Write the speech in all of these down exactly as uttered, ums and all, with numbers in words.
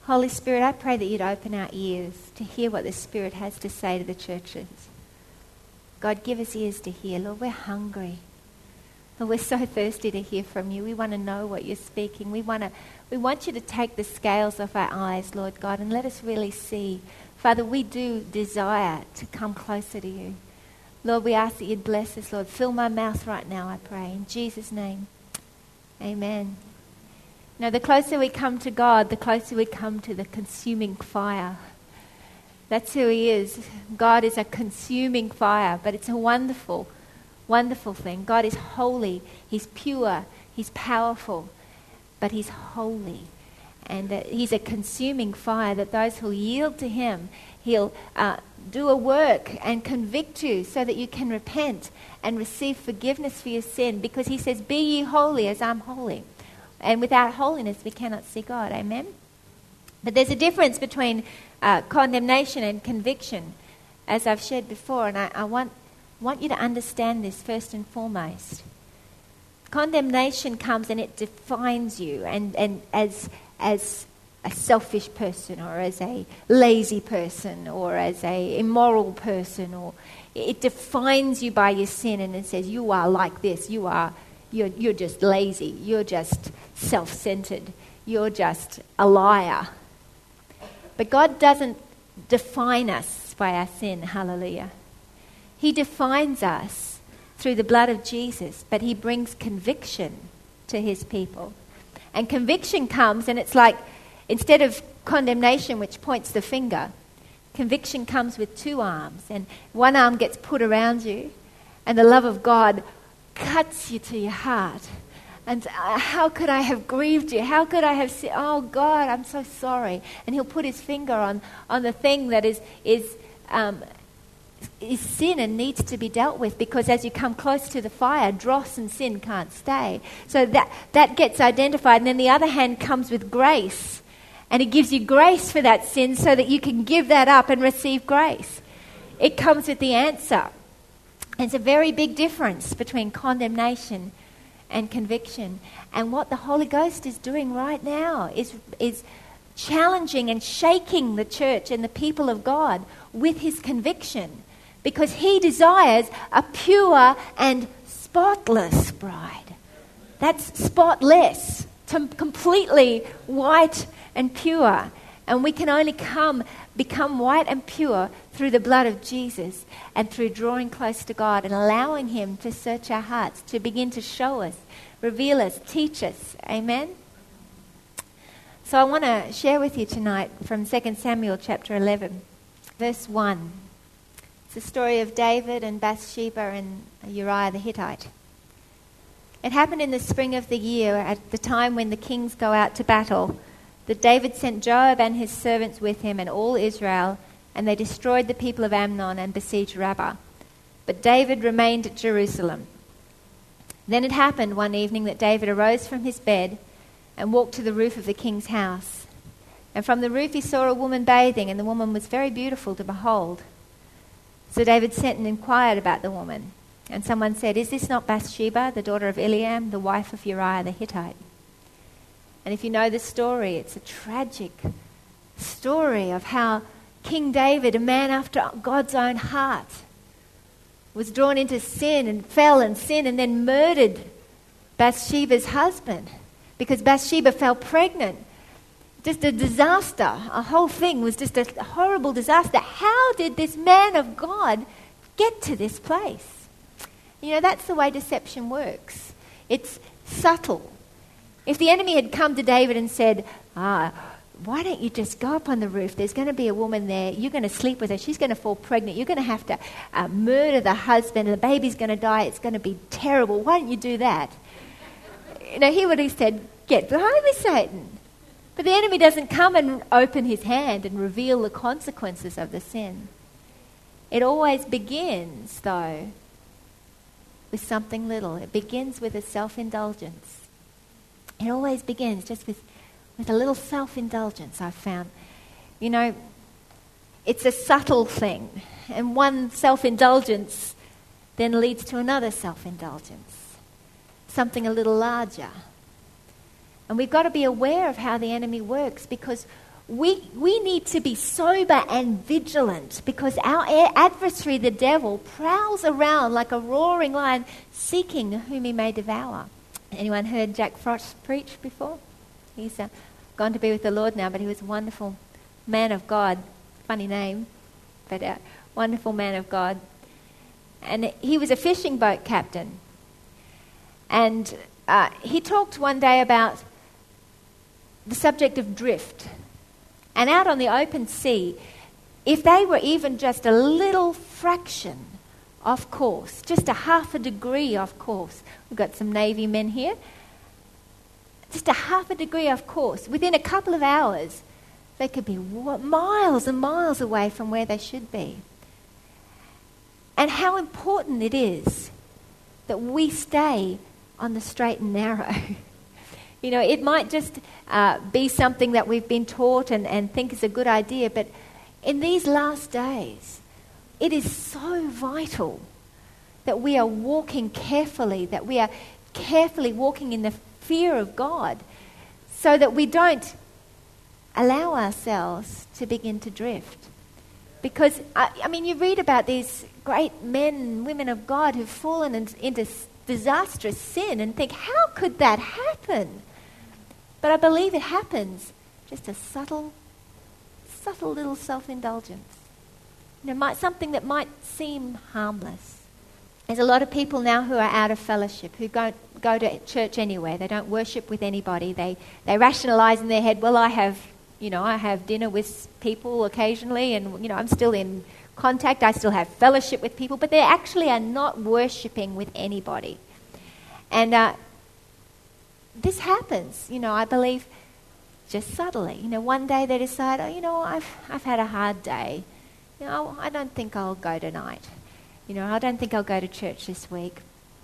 Holy Spirit, I pray that you'd open our ears to hear what the Spirit has to say to the churches. God, give us ears to hear. Lord, we're hungry. Lord, we're so thirsty to hear from you. We want to know what you're speaking. We want to, we want you to take the scales off our eyes, Lord God, and let us really see. Father, we do desire to come closer to you. Lord, we ask that you'd bless us, Lord. Fill my mouth right now, I pray. In Jesus' name, amen. Now, the closer we come to God, the closer we come to the consuming fire. That's who he is. God is a consuming fire, but it's a wonderful, wonderful thing. God is holy. He's pure. He's powerful, but he's holy. And uh, he's a consuming fire that those who yield to him, he'll uh, do a work and convict you so that you can repent and receive forgiveness for your sin, because he says, be ye holy as I'm holy. And without holiness, we cannot see God. Amen? But there's a difference between uh, condemnation and conviction, as I've shared before, and I, I want, want you to understand this first and foremost. Condemnation comes and it defines you and, and as as a selfish person, or as a lazy person, or as a immoral person, or it defines you by your sin, and it says you are like this, you are you're you're just lazy, you're just self-centered, you're just a liar. But God doesn't define us by our sin, hallelujah. He defines us through the blood of Jesus, but he brings conviction to his people. And conviction comes, and it's like, instead of condemnation, which points the finger, conviction comes with two arms. And one arm gets put around you, and the love of God cuts you to your heart. And uh, how could I have grieved you? How could I have said, oh God, I'm so sorry. And he'll put his finger on, on the thing that is, is, um, is sin and needs to be dealt with, because as you come close to the fire, dross and sin can't stay. So that, that gets identified. And then the other hand comes with grace. And it gives you grace for that sin so that you can give that up and receive grace. It comes with the answer. And it's a very big difference between condemnation and conviction. And what the Holy Ghost is doing right now is, is challenging and shaking the church and the people of God with his conviction, because he desires a pure and spotless bride. That's spotless, to completely white and pure. And we can only come, become white and pure through the blood of Jesus and through drawing close to God and allowing him to search our hearts, to begin to show us, reveal us, teach us. Amen? So I want to share with you tonight from Second Samuel chapter eleven, verse one. It's the story of David and Bathsheba and Uriah the Hittite. It happened in the spring of the year, at the time when the kings go out to battle, that David sent Joab and his servants with him and all Israel, and they destroyed the people of Ammon and besieged Rabbah. But David remained at Jerusalem. Then it happened one evening that David arose from his bed and walked to the roof of the king's house. And from the roof he saw a woman bathing, and the woman was very beautiful to behold. So David sent and inquired about the woman. And someone said, "Is this not Bathsheba, the daughter of Eliam, the wife of Uriah the Hittite?" And if you know the story, it's a tragic story of how King David, a man after God's own heart, was drawn into sin and fell in sin and then murdered Bathsheba's husband because Bathsheba fell pregnant. Just a disaster. A whole thing was just a horrible disaster. How did this man of God get to this place? You know, that's the way deception works. It's subtle. If the enemy had come to David and said, ah, why don't you just go up on the roof? There's going to be a woman there. You're going to sleep with her. She's going to fall pregnant. You're going to have to uh, murder the husband, and the baby's going to die. It's going to be terrible. Why don't you do that? You know, he would have said, get behind me, Satan. But the enemy doesn't come and open his hand and reveal the consequences of the sin. It always begins, though, with something little. It begins with a self-indulgence. It always begins just with, with a little self-indulgence, I've found. You know, it's a subtle thing. And one self-indulgence then leads to another self-indulgence. Something a little larger. And we've got to be aware of how the enemy works, because we, we need to be sober and vigilant because our adversary, the devil, prowls around like a roaring lion seeking whom he may devour. Anyone heard Jack Frost preach before? He's uh, gone to be with the Lord now, but he was a wonderful man of God. Funny name, but a wonderful man of God. And he was a fishing boat captain. And uh, he talked one day about the subject of drift. And out on the open sea, if they were even just a little fraction off course, just a half a degree off course, we've got some Navy men here, just a half a degree off course, within a couple of hours, they could be miles and miles away from where they should be. And how important it is that we stay on the straight and narrow. You know, it might just uh, be something that we've been taught and, and think is a good idea, but in these last days, it is so vital that we are walking carefully, that we are carefully walking in the fear of God, so that we don't allow ourselves to begin to drift. Because, I, I mean, you read about these great men and women of God who've fallen in, into disastrous sin and think, how could that happen? But I believe it happens just a subtle, subtle little self-indulgence. You know, might, something that might seem harmless. There's a lot of people now who are out of fellowship, who don't go to church anywhere. They don't worship with anybody. They they rationalise in their head, well, I have, you know, I have dinner with people occasionally, and you know, I'm still in contact. I still have fellowship with people, but they actually are not worshipping with anybody. And uh, this happens, you know, I believe, just subtly. You know, one day they decide, oh, you know, I've I've had a hard day. You know, I don't think I'll go tonight. You know, I don't think I'll go to church this week.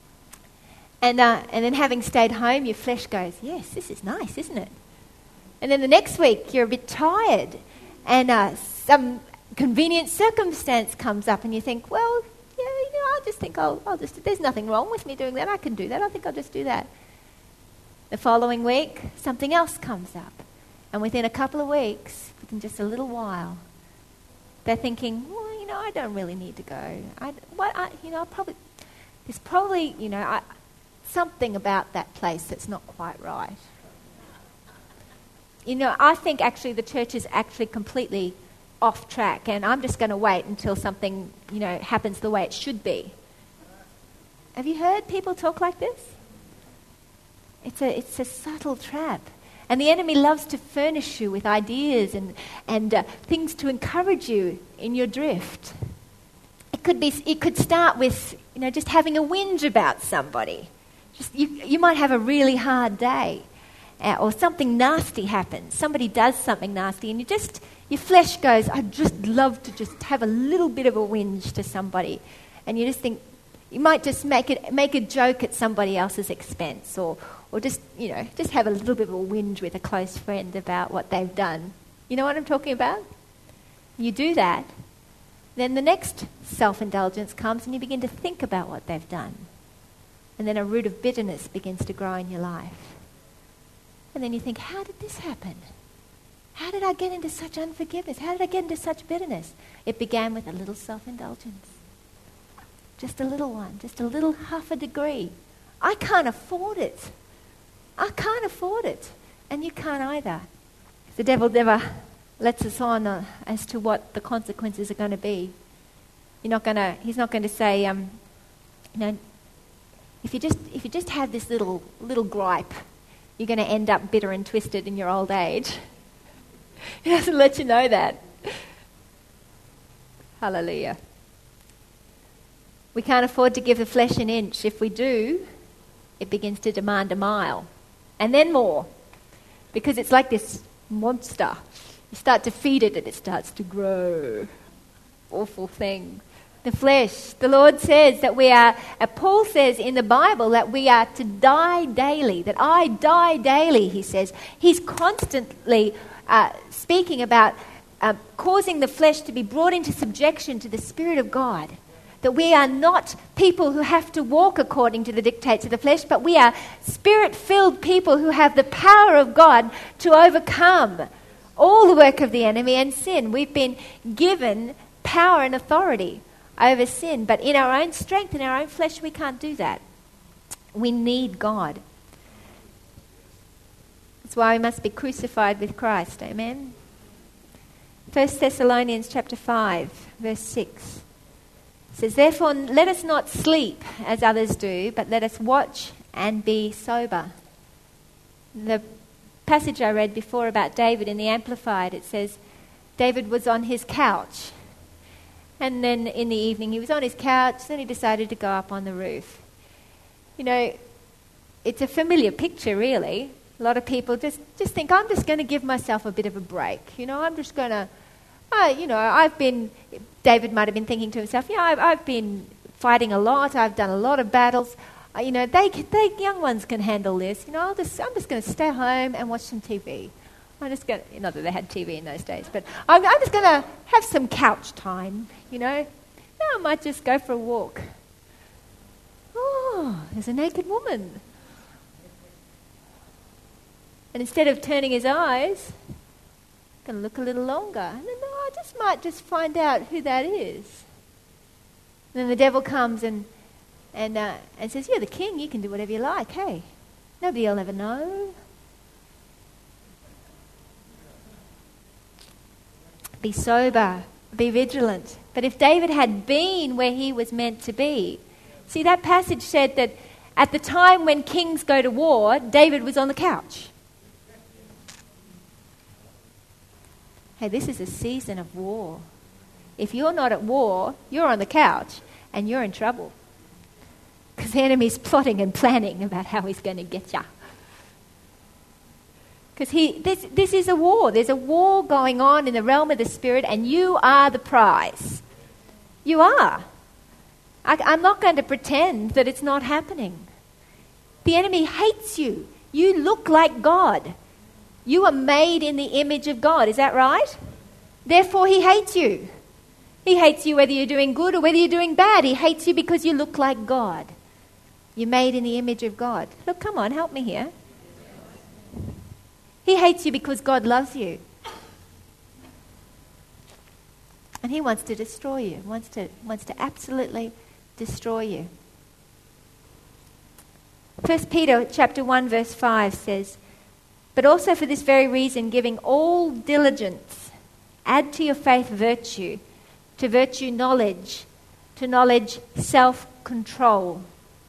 And uh, and then having stayed home, your flesh goes, yes, this is nice, isn't it? And then the next week, you're a bit tired, and uh, some convenient circumstance comes up, and you think, well, yeah, you know, I just think I'll, I'll just, there's nothing wrong with me doing that. I can do that. I think I'll just do that. The following week, something else comes up. And within a couple of weeks, within just a little while, they're thinking, well, you know, I don't really need to go. I, what, I, you know, probably, there's probably, you know, I, something about that place that's not quite right. You know, I think actually the church is actually completely off track, and I'm just going to wait until something, you know, happens the way it should be. Have you heard people talk like this? It's a it's a subtle trap. And the enemy loves to furnish you with ideas and, and uh, things to encourage you in your drift. It could be it could start with, you know, just having a whinge about somebody. Just you you might have a really hard day. Uh, or something nasty happens. Somebody does something nasty, and you just your flesh goes, I'd just love to just have a little bit of a whinge to somebody. And you just think, you might just make it make a joke at somebody else's expense, or or just, you know, just have a little bit of a whinge with a close friend about what they've done. You know what I'm talking about? You do that, then the next self-indulgence comes and you begin to think about what they've done. And then a root of bitterness begins to grow in your life. And then you think, how did this happen? How did I get into such unforgiveness? How did I get into such bitterness? It began with a little self-indulgence. Just a little one, just a little half a degree. I can't afford it. I can't afford it. And you can't either. The devil never lets us on uh, as to what the consequences are going to be. You're not going to, he's not going to say, um, you know, if you just if you just have this little little gripe, you're going to end up bitter and twisted in your old age. He doesn't let you know that. Hallelujah. We can't afford to give the flesh an inch. If we do, it begins to demand a mile. And then more. Because it's like this monster. You start to feed it and it starts to grow. Awful thing. The flesh. The Lord says that we are, uh, Paul says in the Bible that we are to die daily. That I die daily, he says. He's constantly uh, speaking about uh, causing the flesh to be brought into subjection to the Spirit of God. That we are not people who have to walk according to the dictates of the flesh, but we are Spirit-filled people who have the power of God to overcome all the work of the enemy and sin. We've been given power and authority over sin, but in our own strength, in our own flesh, we can't do that. We need God. That's why we must be crucified with Christ. Amen. First Thessalonians chapter five, verse six says, "Therefore let us not sleep as others do, but let us watch and be sober." The passage I read before about David in the Amplified, it says David was on his couch, and then in the evening he was on his couch, then he decided to go up on the roof. You know, it's a familiar picture, really. A lot of people just, just think, I'm just going to give myself a bit of a break. You know, I'm just going to, uh, you know, I've been, David might have been thinking to himself, yeah, I've, I've been fighting a lot, I've done a lot of battles. Uh, you know, they, they young ones can handle this. You know, I'll just, I'm just going to stay home and watch some T V. I'm just going to, not that they had T V in those days, but I'm, I'm just going to have some couch time, you know. No, I might just go for a walk. Oh, there's a naked woman. And instead of turning his eyes, I'm going to look a little longer. And then, no, I just might just find out who that is. And then the devil comes and and uh, and says, you're the king, you can do whatever you like, hey. Nobody will ever know. Be sober, be vigilant. But if David had been where he was meant to be, see, that passage said that at the time when kings go to war, David was on the couch. Hey, this is a season of war. If you're not at war, you're on the couch and you're in trouble. Because the enemy's plotting and planning about how he's going to get you. Because he, this, this is a war. There's a war going on in the realm of the spirit, and you are the prize. You are. I, I'm not going to pretend that it's not happening. The enemy hates you. You look like God. You are made in the image of God. Is that right? Therefore, he hates you. He hates you whether you're doing good or whether you're doing bad. He hates you because you look like God. You're made in the image of God. Look, come on, help me here. He hates you because God loves you. And he wants to destroy you. Wants to, wants to absolutely destroy you. First Peter chapter one verse five says, "But also for this very reason, giving all diligence, add to your faith virtue, to virtue knowledge, to knowledge self-control,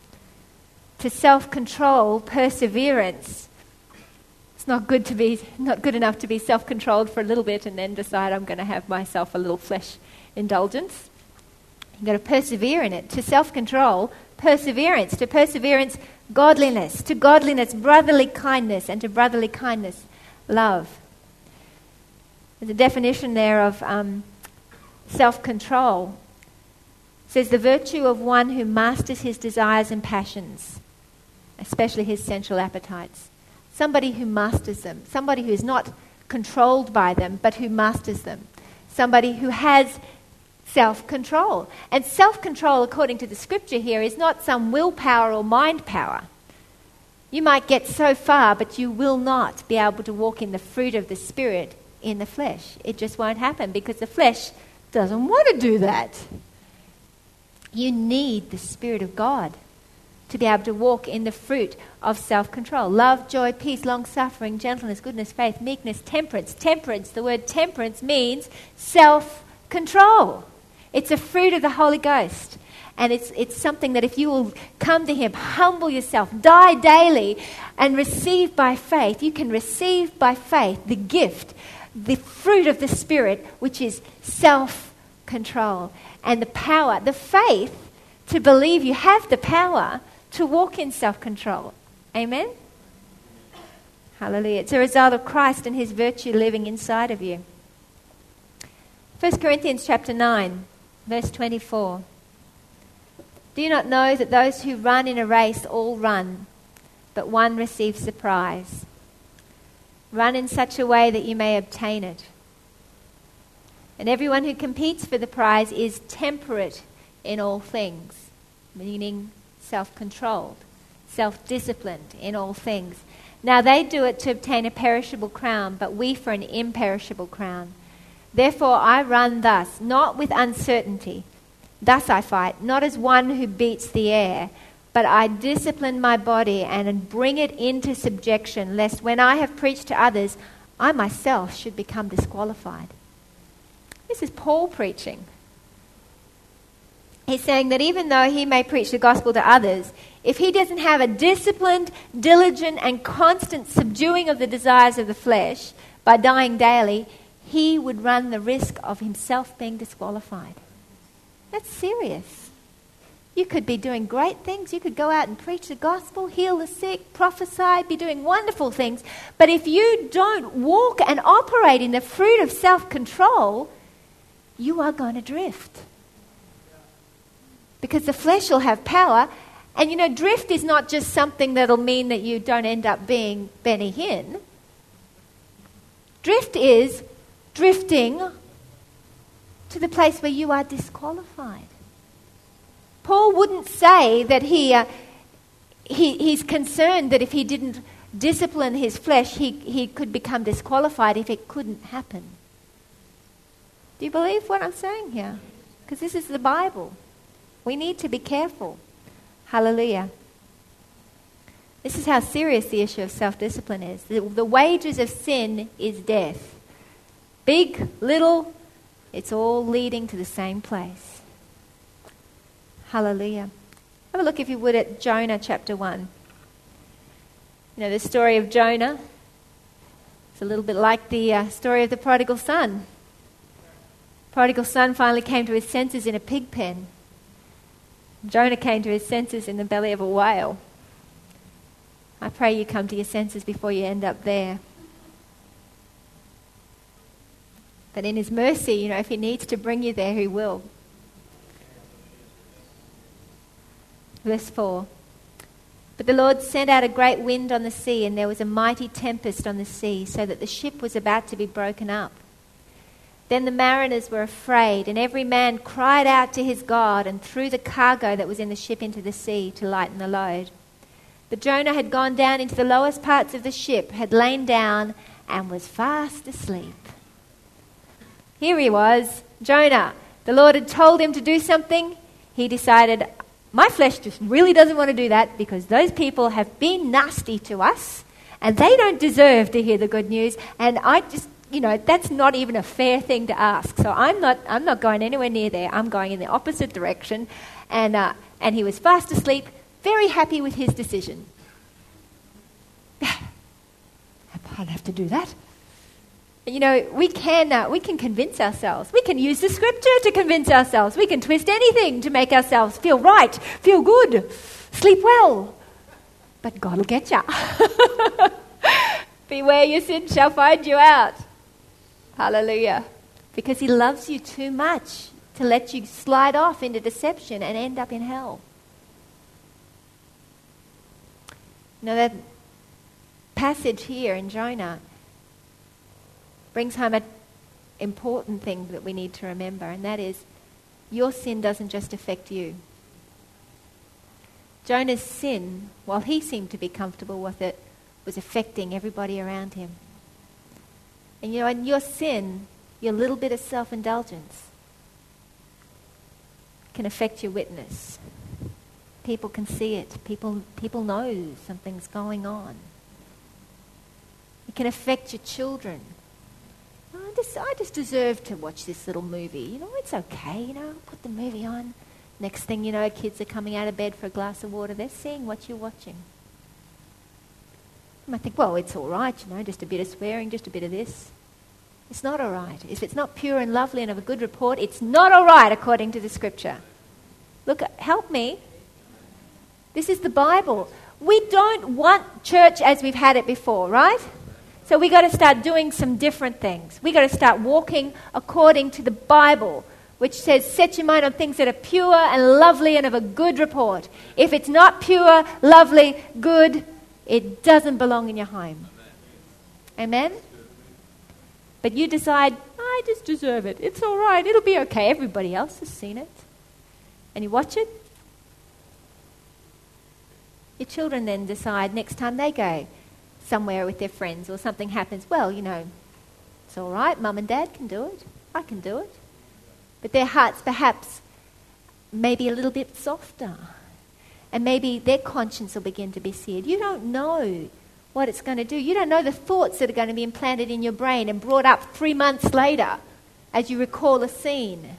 to self-control perseverance." It's not good to be, not good enough to be self-controlled for a little bit and then decide I'm going to have myself a little flesh indulgence. You've got to persevere in it. To self-control, perseverance. To perseverance, godliness. To godliness, brotherly kindness. And to brotherly kindness, love. There's a definition there of um, self-control. It says the virtue of one who masters his desires and passions, especially his sensual appetites. Somebody who masters them. Somebody who is not controlled by them, but who masters them. Somebody who has self-control. And self-control, according to the scripture here, is not some willpower or mind power. You might get so far, but you will not be able to walk in the fruit of the Spirit in the flesh. It just won't happen because the flesh doesn't want to do that. You need the Spirit of God to be able to walk in the fruit of self-control. Love, joy, peace, long-suffering, gentleness, goodness, faith, meekness, temperance. Temperance, the word temperance means self-control. It's a fruit of the Holy Ghost. And it's it's something that if you will come to him, humble yourself, die daily, and receive by faith, you can receive by faith the gift, the fruit of the Spirit, which is self-control. And the power, the faith to believe you have the power to walk in self-control. Amen? Hallelujah. It's a result of Christ and his virtue living inside of you. First Corinthians chapter nine, verse twenty-four. "Do you not know that those who run in a race all run, but one receives the prize? Run in such a way that you may obtain it. And everyone who competes for the prize is temperate in all things," meaning self-controlled, self-disciplined in all things. Now they do it to obtain a perishable crown, but we for an imperishable crown. Therefore I run thus, not with uncertainty. Thus I fight, not as one who beats the air, but I discipline my body and bring it into subjection, lest when I have preached to others, I myself should become disqualified. This is Paul preaching. He's saying that even though he may preach the gospel to others, if he doesn't have a disciplined, diligent, and constant subduing of the desires of the flesh by dying daily, he would run the risk of himself being disqualified. That's serious. You could be doing great things. You could go out and preach the gospel, heal the sick, prophesy, be doing wonderful things. But if you don't walk and operate in the fruit of self-control, you are going to drift. Because the flesh will have power. And you know, drift is not just something that'll mean that you don't end up being Benny Hinn. Drift is drifting to the place where you are disqualified. Paul wouldn't say that he, uh, he he's concerned that if he didn't discipline his flesh, he, he could become disqualified if it couldn't happen. Do you believe what I'm saying here? Because this is the Bible. We need to be careful. Hallelujah. This is how serious the issue of self-discipline is. The, the wages of sin is death. Big, little, it's all leading to the same place. Hallelujah. Have a look, if you would, at Jonah chapter one. You know, the story of Jonah. It's a little bit like the uh, story of the prodigal son. Prodigal son finally came to his senses in a pig pen. Jonah came to his senses in the belly of a whale. I pray you come to your senses before you end up there. But in his mercy, you know, if he needs to bring you there, he will. Verse four. But the Lord sent out a great wind on the sea, and there was a mighty tempest on the sea, so that the ship was about to be broken up. Then the mariners were afraid, and every man cried out to his God and threw the cargo that was in the ship into the sea to lighten the load. But Jonah had gone down into the lowest parts of the ship, had lain down, and was fast asleep. Here he was, Jonah. The Lord had told him to do something. He decided, my flesh just really doesn't want to do that because those people have been nasty to us, and they don't deserve to hear the good news, and I just... You know, that's not even a fair thing to ask. So I'm not I'm not going anywhere near there. I'm going in the opposite direction. And uh, and he was fast asleep, very happy with his decision. I don't have to do that. You know, we can uh, we can convince ourselves. We can use the scripture to convince ourselves. We can twist anything to make ourselves feel right, feel good, sleep well. But God will get you. Beware, your sin shall find you out. Hallelujah. Because he loves you too much to let you slide off into deception and end up in hell. Now that passage here in Jonah brings home an important thing that we need to remember, and that is your sin doesn't just affect you. Jonah's sin, while he seemed to be comfortable with it, was affecting everybody around him. And you know, in your sin, your little bit of self-indulgence can affect your witness. People can see it. People, people know something's going on. It can affect your children. Oh, I just, I just deserve to watch this little movie. You know, it's okay. You know, put the movie on. Next thing you know, kids are coming out of bed for a glass of water. They're seeing what you're watching. I think, well, it's all right, you know, just a bit of swearing, just a bit of this. It's not all right. If it's not pure and lovely and of a good report, it's not all right according to the scripture. Look, help me. This is the Bible. We don't want church as we've had it before, right? So we got to start doing some different things. We got to start walking according to the Bible, which says, set your mind on things that are pure and lovely and of a good report. If it's not pure, lovely, good, it doesn't belong in your home. Amen? But you decide, I just deserve it. It's all right. It'll be okay. Everybody else has seen it. And you watch it. Your children then decide next time they go somewhere with their friends or something happens, well, you know, it's all right, mum and dad can do it. I can do it. But their hearts perhaps maybe a little bit softer. And maybe their conscience will begin to be seared. You don't know what it's going to do. You don't know the thoughts that are going to be implanted in your brain and brought up three months later as you recall a scene.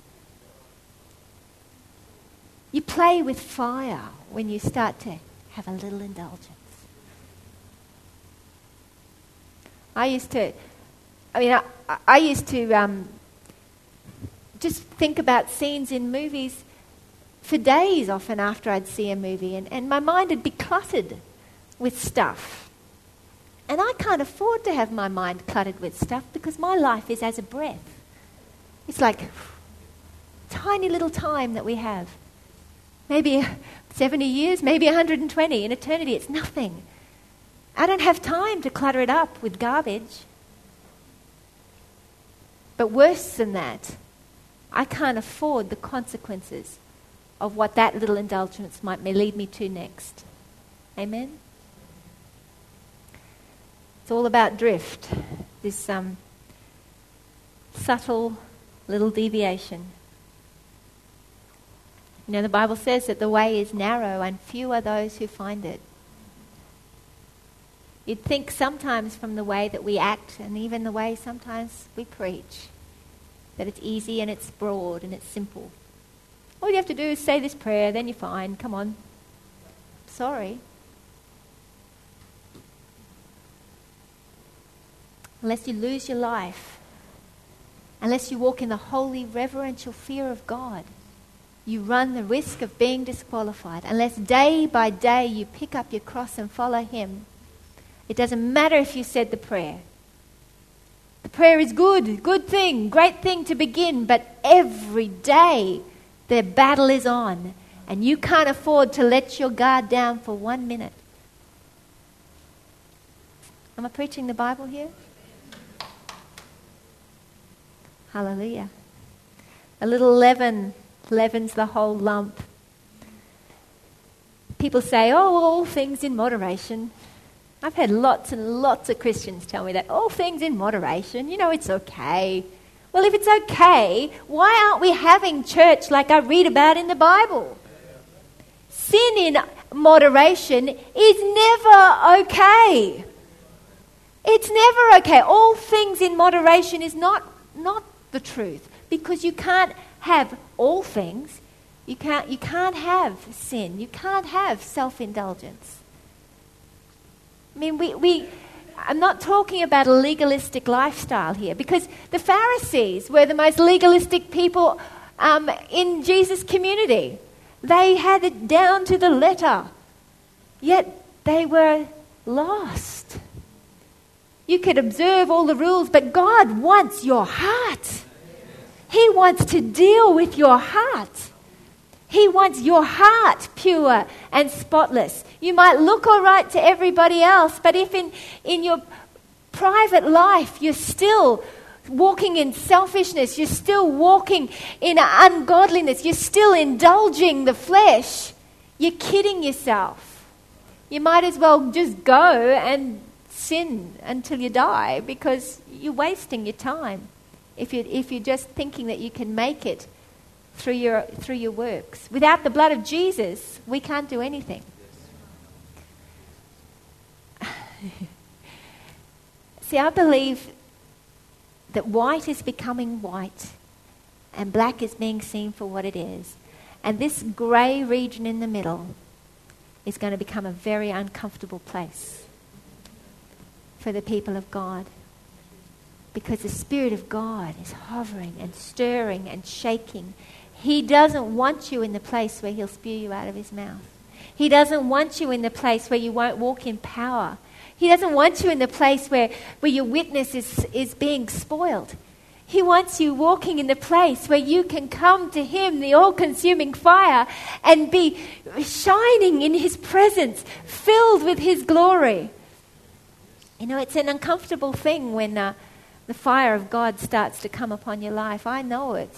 You play with fire when you start to have a little indulgence. I used to, I mean, I, I used to um, just think about scenes in movies for days often after I'd see a movie, and, and my mind would be cluttered with stuff. And I can't afford to have my mind cluttered with stuff because my life is as a breath. It's like tiny little time that we have. Maybe seventy years, maybe one hundred twenty. In eternity, it's nothing. I don't have time to clutter it up with garbage. But worse than that, I can't afford the consequences of what that little indulgence might may lead me to next. Amen? It's all about drift, this um, subtle little deviation. You know, the Bible says that the way is narrow and few are those who find it. You'd think sometimes from the way that we act and even the way sometimes we preach that it's easy and it's broad and it's simple. All you have to do is say this prayer, then you're fine. Come on. Sorry. Unless you lose your life, unless you walk in the holy, reverential fear of God, you run the risk of being disqualified. Unless day by day you pick up your cross and follow Him, it doesn't matter if you said the prayer. The prayer is good, good thing, great thing to begin, but every day the battle is on, and you can't afford to let your guard down for one minute. Am I preaching the Bible here? Hallelujah. A little leaven leavens the whole lump. People say, oh, all things in moderation. I've had lots and lots of Christians tell me that. All things in moderation. You know, it's okay. Well, if it's okay, why aren't we having church like I read about in the Bible? Sin in moderation is never okay. It's never okay. All things in moderation is not, not the truth, because you can't have all things. You can't, you can't have sin. You can't have self-indulgence. I mean, we... we I'm not talking about a legalistic lifestyle here, because the Pharisees were the most legalistic people um, in Jesus' community. They had it down to the letter, yet they were lost. You could observe all the rules, but God wants your heart. He wants to deal with your heart. He wants your heart pure and spotless. You might look all right to everybody else, but if in, in your private life you're still walking in selfishness, you're still walking in ungodliness, you're still indulging the flesh, you're kidding yourself. You might as well just go and sin until you die, because you're wasting your time if you're, if you're just thinking that you can make it through your through your works. Without the blood of Jesus, we can't do anything. See, I believe that white is becoming white and black is being seen for what it is. And this grey region in the middle is going to become a very uncomfortable place for the people of God, because the Spirit of God is hovering and stirring and shaking. He doesn't want you in the place where He'll spew you out of His mouth. He doesn't want you in the place where you won't walk in power. He doesn't want you in the place where, where your witness is, is being spoiled. He wants you walking in the place where you can come to Him, the all-consuming fire, and be shining in His presence, filled with His glory. You know, it's an uncomfortable thing when uh, the fire of God starts to come upon your life. I know it.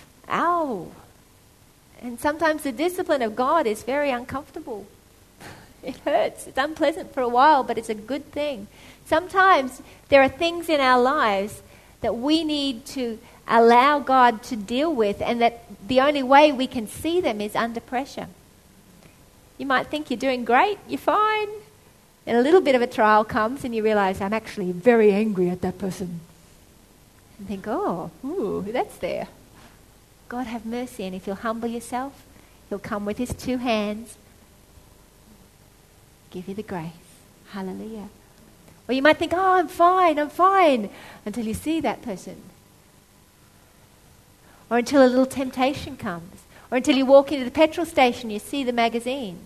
Ow. And sometimes the discipline of God is very uncomfortable. It hurts. It's unpleasant for a while, but it's a good thing. Sometimes there are things in our lives that we need to allow God to deal with, and that the only way we can see them is under pressure. You might think you're doing great, you're fine, and a little bit of a trial comes and you realize, I'm actually very angry at that person. And think, oh, ooh, that's there. God have mercy, and if you'll humble yourself, He'll come with His two hands, give you the grace. Hallelujah. Or you might think, oh, I'm fine, I'm fine, until you see that person. Or until a little temptation comes. Or until you walk into the petrol station, you see the magazines.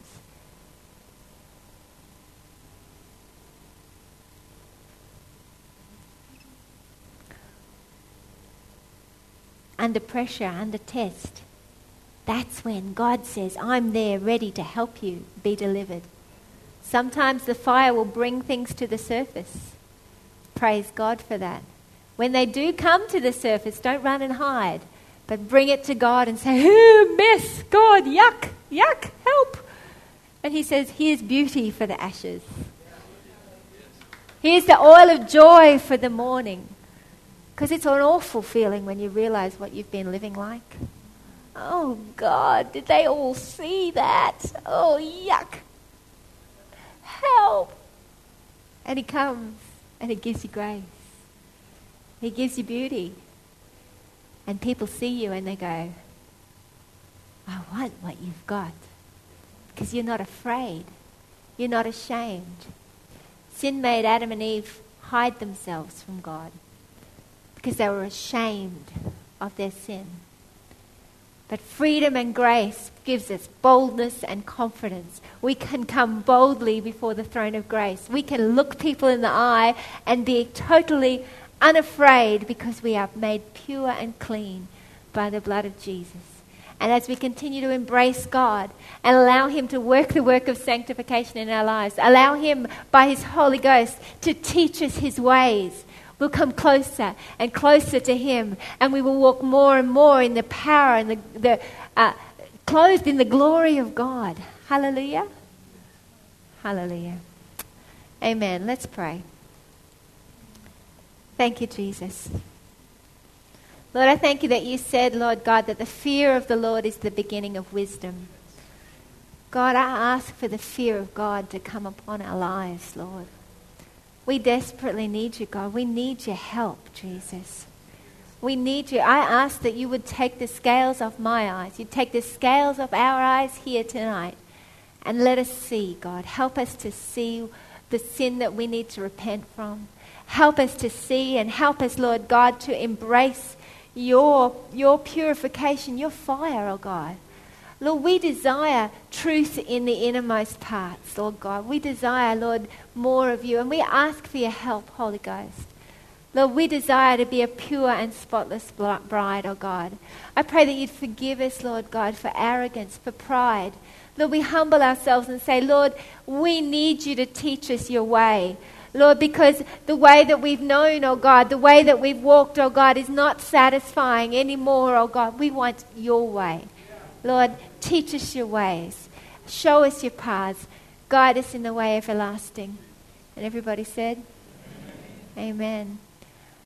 Under pressure, under test, that's when God says, I'm there ready to help you be delivered. Sometimes the fire will bring things to the surface. Praise God for that. When they do come to the surface, don't run and hide, but bring it to God and say, oh, mess, God, yuck, yuck, help. And He says, here's beauty for the ashes. Here's the oil of joy for the morning. Because it's an awful feeling when you realize what you've been living like. Oh, God, did they all see that? Oh, yuck. Help. And He comes and He gives you grace. He gives you beauty. And people see you and they go, I want what you've got. Because you're not afraid. You're not ashamed. Sin made Adam and Eve hide themselves from God because they were ashamed of their sin. But freedom and grace gives us boldness and confidence. We can come boldly before the throne of grace. We can look people in the eye and be totally unafraid because we are made pure and clean by the blood of Jesus. And as we continue to embrace God and allow Him to work the work of sanctification in our lives, allow Him by His Holy Ghost to teach us His ways, we'll come closer and closer to Him, and we will walk more and more in the power and the, the uh, clothed in the glory of God. Hallelujah. Hallelujah. Amen. Let's pray. Thank you, Jesus. Lord, I thank you that you said, Lord God, that the fear of the Lord is the beginning of wisdom. God, I ask for the fear of God to come upon our lives, Lord. We desperately need you, God. We need your help, Jesus. We need you. I ask that you would take the scales off my eyes. You'd take the scales off our eyes here tonight and let us see, God. Help us to see the sin that we need to repent from. Help us to see and help us, Lord God, to embrace your, your purification, your fire, oh God. Lord, we desire truth in the innermost parts, Lord God. We desire, Lord, more of you. And we ask for your help, Holy Ghost. Lord, we desire to be a pure and spotless bride, oh God. I pray that you'd forgive us, Lord God, for arrogance, for pride. Lord, we humble ourselves and say, Lord, we need you to teach us your way. Lord, because the way that we've known, oh God, the way that we've walked, oh God, is not satisfying anymore, oh God. We want your way. Lord, teach us your ways. Show us your paths. Guide us in the way everlasting. And everybody said, Amen. Amen.